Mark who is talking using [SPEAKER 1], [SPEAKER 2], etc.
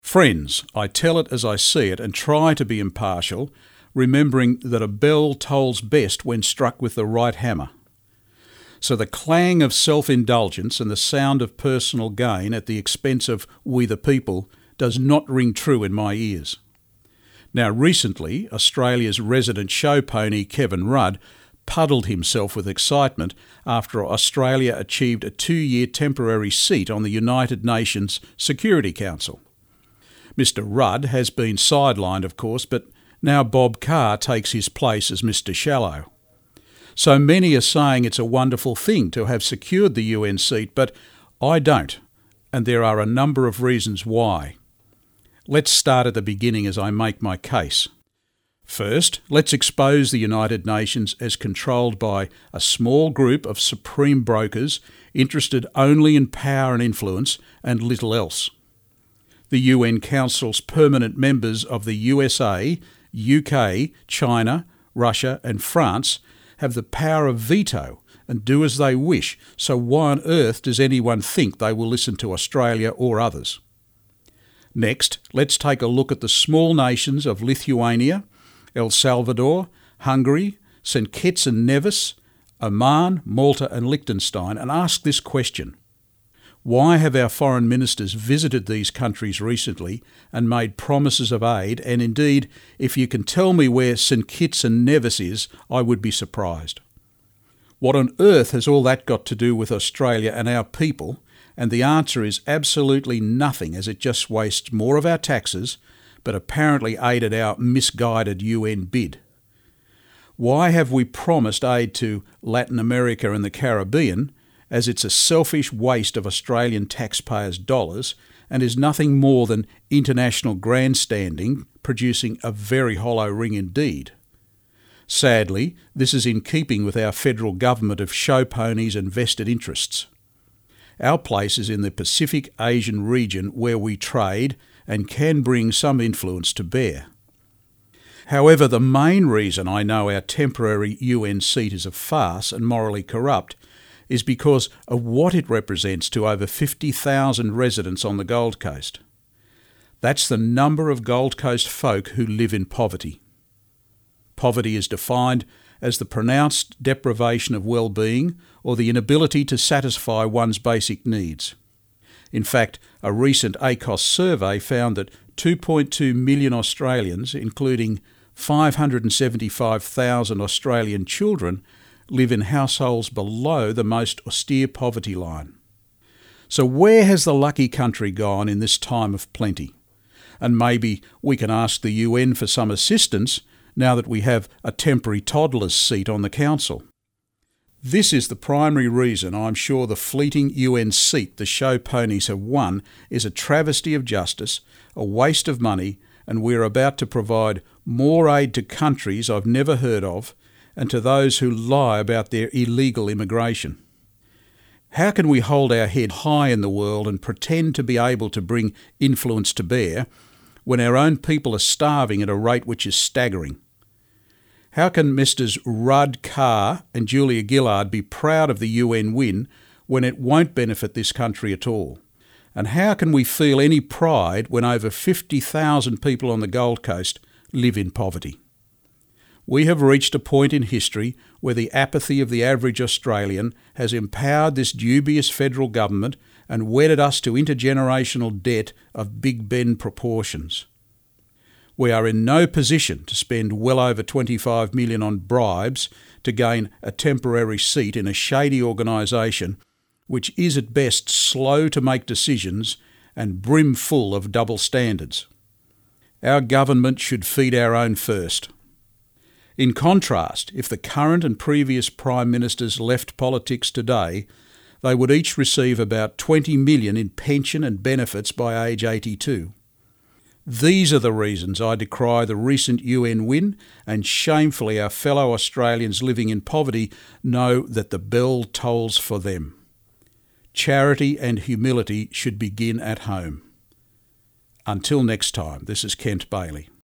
[SPEAKER 1] Friends, I tell it as I see it and try to be impartial, remembering that a bell tolls best when struck with the right hammer. So the clang of self-indulgence and the sound of personal gain at the expense of we the people does not ring true in my ears. Now recently, Australia's resident show pony Kevin Rudd puddled himself with excitement after Australia achieved a 2-year temporary seat on the United Nations Security Council. Mr. Rudd has been sidelined, of course, but now Bob Carr takes his place as Mr. Shallow. So many are saying it's a wonderful thing to have secured the UN seat, but I don't, and there are a number of reasons why. Let's start at the beginning as I make my case. First, let's expose the United Nations as controlled by a small group of supreme brokers interested only in power and influence and little else. The UN Council's permanent members of the USA, UK, China, Russia and France have the power of veto and do as they wish, so why on earth does anyone think they will listen to Australia or others? Next, let's take a look at the small nations of Lithuania, El Salvador, Hungary, St Kitts and Nevis, Oman, Malta and Liechtenstein and ask this question. Why have our foreign ministers visited these countries recently and made promises of aid? And indeed, if you can tell me where St Kitts and Nevis is, I would be surprised. What on earth has all that got to do with Australia and our people? And the answer is absolutely nothing, as it just wastes more of our taxes, but apparently aided our misguided UN bid. Why have we promised aid to Latin America and the Caribbean, as it's a selfish waste of Australian taxpayers' dollars and is nothing more than international grandstanding, producing a very hollow ring indeed? Sadly, this is in keeping with our federal government of show ponies and vested interests. Our place is in the Pacific Asian region where we trade and can bring some influence to bear. However, the main reason I know our temporary UN seat is a farce and morally corrupt is because of what it represents to over 50,000 residents on the Gold Coast. That's the number of Gold Coast folk who live in poverty. Poverty is defined as the pronounced deprivation of well-being or the inability to satisfy one's basic needs. In fact, a recent ACOS survey found that 2.2 million Australians, including 575,000 Australian children, live in households below the most austere poverty line. So where has the lucky country gone in this time of plenty? And maybe we can ask the UN for some assistance now that we have a temporary toddler's seat on the Council. This is the primary reason I'm sure the fleeting UN seat the show ponies have won is a travesty of justice, a waste of money, and we're about to provide more aid to countries I've never heard of and to those who lie about their illegal immigration. How can we hold our head high in the world and pretend to be able to bring influence to bear when our own people are starving at a rate which is staggering? How can Messrs Rudd, Carr and Julia Gillard be proud of the UN win when it won't benefit this country at all? And how can we feel any pride when over 50,000 people on the Gold Coast live in poverty? We have reached a point in history where the apathy of the average Australian has empowered this dubious federal government and wedded us to intergenerational debt of Big Ben proportions. We are in no position to spend well over $25 million on bribes to gain a temporary seat in a shady organisation which is at best slow to make decisions and brimful of double standards. Our government should feed our own first. In contrast, if the current and previous Prime Ministers left politics today, they would each receive about $20 million in pension and benefits by age 82. These are the reasons I decry the recent UN win, and shamefully our fellow Australians living in poverty know that the bell tolls for them. Charity and humility should begin at home. Until next time, this is Kent Bailey.